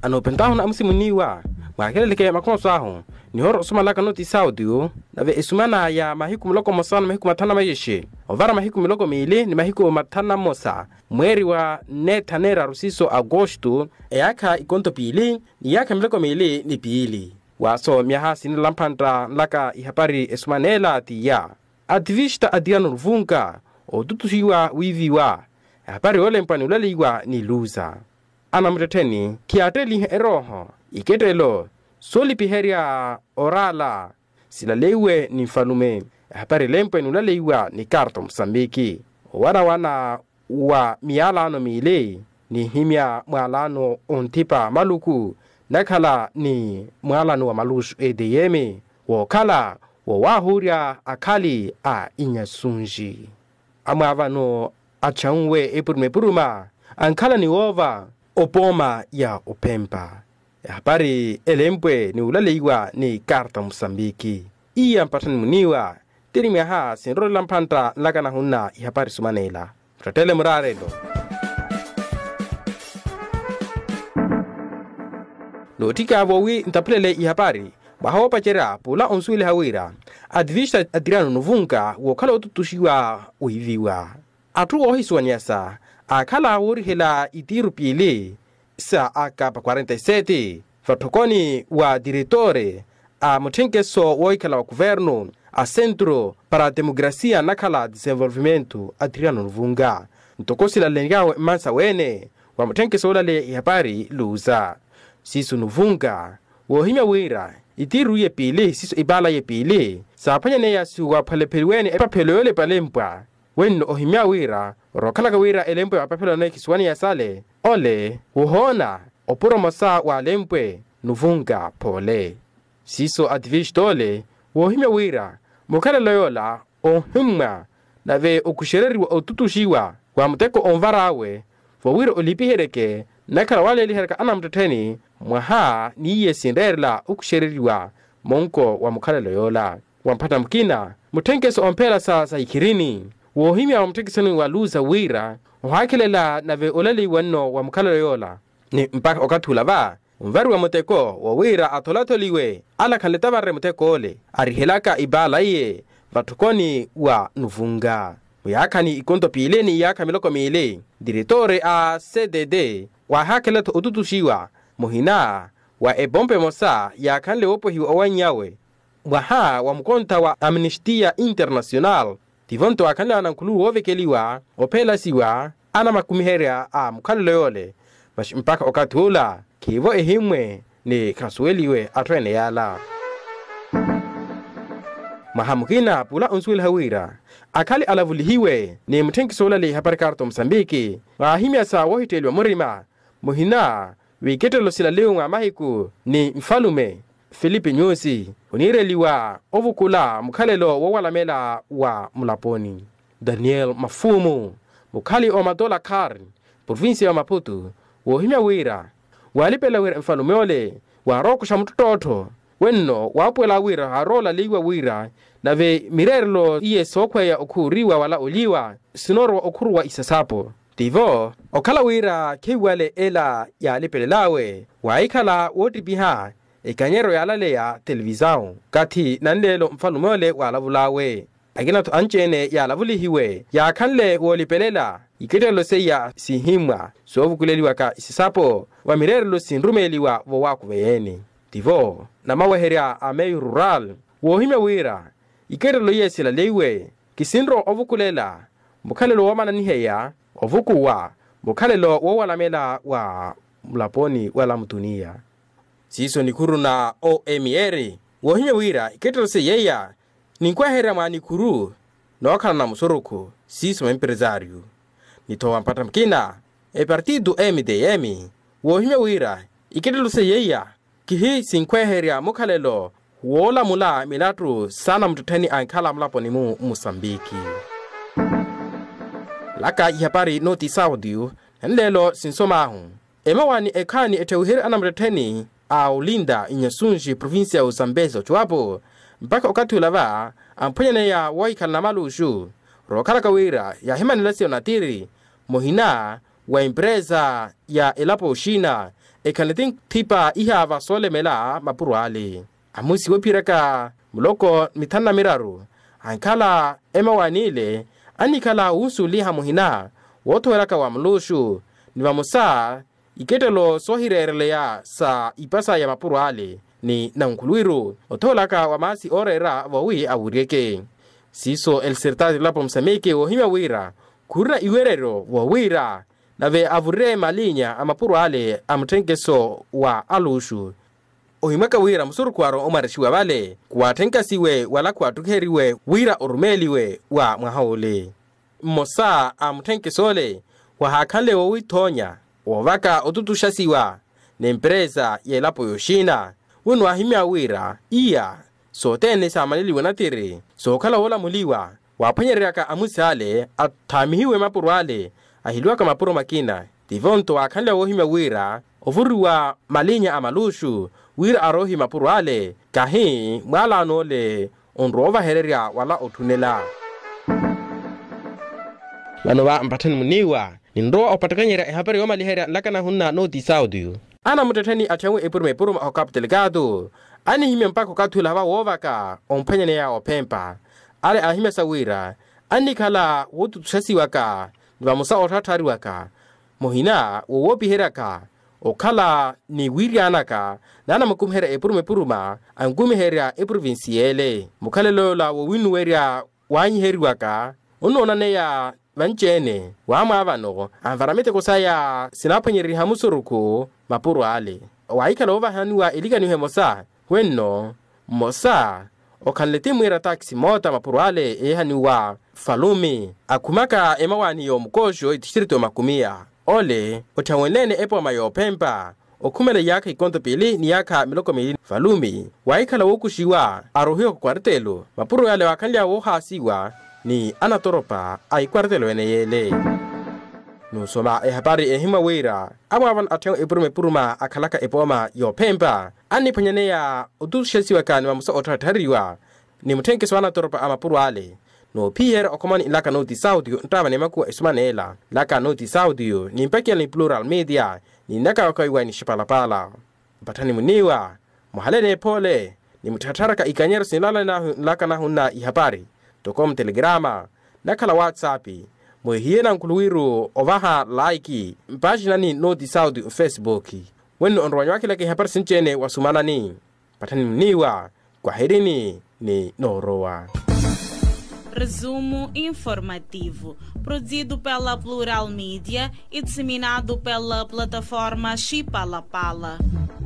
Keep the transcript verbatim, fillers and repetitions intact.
ano pentahon amsimuniwa makeleleke makonsaho ni horo sumalaka noti saudio na ve isumana ya mahiku mloko mosana mahiku matana mayeshe ovara mahiku mloko mili ni mahiku matana mosa mweri wa netanera rusiso agosto eaka ikonto pili ni yaka mloko mili ni pili waso miaha sini lampanta laka ihapari esumanela tiya ativista adiano ruvunga o tutusiwa wiviwa ihapari ole mpani ulaliwa ni luza anamteteni kiateli eroho iketelo soli piheria orala silalewe ni mfalume hapari lempe nulaleiwa ni karto Msambiki wana wana wa mialano mile ni himya mwalano ontipa maluku nakala ni mwalano wa malushu edeyeme wakala wa wahuria akali a inyasunji amavano achanwe epurume puruma ankala ni wova opoma ya opempa habari elempwe ni ulaleiwa ni karta Msambiki iya mpatani muniwa tirimia haa sinro lampanta laka na huna ihapari sumanela fratele murarelo notika avowi ntapulele ihapari bahopa chera pula onsuile hawira advista adirano nuvunga wokala otutushiwa uiviwa atu ohiswanyasa akala awuri hela itiru pili sa akapa quarenta e sete fatokoni wa direttore a mutenkeso woikala wa governo a Centro para a Democracia nakala Desenvolvimento Adriano Nuvunga ntokosila lengawe mansa wene wa mutenkeso ulale ihapari luza sisu Nuvunga wohimya wira itiru ye pili sisu ibala ye pili sa apanya neya suwa palepeli wene epa pelewele palempwa weno ohimya wira rokalaka wira elempwe apapelo na kiswani ya sale ole uhona opuro masa wa lempwe Nuvunga pole siso advistole wohimya wira mukale loyola ohimma na ve okushereri wa otutushiwa wa muteko onvarawe wa wira olipihereke nakala wale lihereka anamteteni mwaha niye sinderla okushereri wa monko wa mukale loyola wampata mkina mutenkeso ompela sa sa ikirini wohimya wa mutekesoni wa luza wira wakelela na ve olali wano wa mukale loyola ni mpaka okatula va umvari wa muteko wa wira atolatoliwe ala kaletabare muteko ole arihelaka ibala iye vatukoni wa Nuvunga uyakani ikonto pileni yaka miloko mile direttore a C D D wa hakeleto ututushiwa muhina wa ebompe mosa yakanle opo hiwa owanyawe waha wa mkonta wa Amnistia International tivonto akanle anankulu ovekeliwa opela siwa ana makumiheria a mukale loyole bash mpaka okatula kivo ehimwe ni kasueliwe atwene yala mahamukina pula onsuile hawira akali alavulihiwe ni mutenkisola li hapari karto Msambiki wahimya sa wohitelwa murima muhina wiketelo sila leunga mahiku ni mfalume Filipe Nyusi unireliwa ovukula mukalelo wawalamela wa mulaponi Daniel Mafumu mukali o Madola Karn provinsi ya Maputo wohimya wira walipela wira mfalume ole warokusha mututoto wenno wapwela wira harola liwa wira na ve mirerlo iye sokwe ya okuriwa wala oliwa sinoro okuruwa isasapo tivo okala wira kiwale ela ya lipelelawe waikala wotipiha ikanyero ya lale ya televizao kati nandelo mfalume ole wala vulawe agina to anchene ya lavulihiwe ya kanle wolipelela iketelo seya sihimwa sovukuleliwa ka isisapo wa mirerlo sinrumeliwa wo wakuveyeni tivo na maweheria ameyu rural wohimya wira iketelo yesila leiwe kisindro ovukulela mukalelo wamana niheya ovukuwa mukalelo wowalamela wa mulaponi wala mutunia siso nikuru na O M R wohimya wira iketelo seyeya ninkwaheria manikuru nokala na musoruku siso empresario nitowa mpata mkina e partido M D M wohimya wira iketelo seyeya kihi sinkwaheria mukalelo wola mula milatu sana mtuteni ankala mlaponi mu Msambiki laka ihapari noti saudio nlelo sinsomahu emawani ekani eteuhiri anamreteni au linda inyasunji provinsi ya Uzambezo chwapo mpaka okati ulava amponyene ya waikala na malushu rokalaka wira ya hima nilasio natiri mohina wa impreza ya elapo ushina ekaleting tipa iha va sole mela mapurwale amusi wopiraka muloko mitana miraru ankala ema wanile anikala usuli hamuhina wotoraka wa mlushu ni vamusa iketelo sohirereleya sa ipasa ya mapurwale ni nankuluiru otolaka wa masi orera wawi awureke siso el certadi lapo msameke wohima wira kura iwerero wawira nave avure malinya amapurwale amtenkeso wa alushu ohimaka wira musuru kwaro omarishiwa vale kuwatenkasiwe wala kuwatukeriwe wira orumeliwe wa mwahaole mosa amtenkesole wahakale wowitonya wovaka otutushasiwa nempresa yelapo yoshina wunu ahimia wira iya sotene samaniliwe natiri sokala wola muliwa wapanyereka amusale atamihiwe mapurwale ahilwaka mapuro makina divonto akale wohimia wira ovurwa malinya amalushu wira arohi mapurwale kahi mwala nole onrova hereria wala otunela Lanova mpatani muniwa Nindroa opatakanyera ehapari wa malihera lakana hunna noti saudio ana mutatani atyangu epurume puruma hokap delegado ani hime mpako katula hawa wovaka ompanyane ya opempa ale ahime sawira ani kala wotu tushasi waka niwa musa otatari waka mohina wowopi heraka okala ni wirianaka nana mukumhera epurume puruma angumihera eprovinciele mukalelo la wowinu weria wanyi heri waka ononane ya vanchene wama avano anvaramete kosaya sinapanyeri hamusuruku mapuru ale waikala ova hanwa ilikaniwe mosa wenno mosa okanlete mwera taksi mota mapuru ale ehaniwa falumi akumaka emawani yo mukosho itishrito makumia ole otawelene epo mayo pempa okumele yaka ikonto pili ni yaka miloko milini falumi waikala wokushiwa arohio kwartelo mapuru ale wakanlia wohasiwa ni anatoropa ay kwartelo eneyele nusoma e habari e hima wira abavan atyo epurume puruma akalaka epoma yo pempa ani panyaneya odushesiwa kan mamusa otatariwa ni mutenke swana toropa amapuru ale no pier okomani laka noti saudio ntaba ne maku ismanela laka noti saudio ni mpeke ni plural media ni naka wakaiwa ni shipalapala batani muniwa muhalene pole ni mutataraka ikanyero sinala na laka na hunna ihabari tokom telegrama nakala whatsappi mohiena nkuluwiru ovaha like pagina ni noti saudi facebook wenu onrwanyo wake lake hapar sinchene wasumana ni patani mniwa kwa herini ni noroa. Resumo informativo, produzido pela Plural Mídia e disseminado pela plataforma Chipalapala.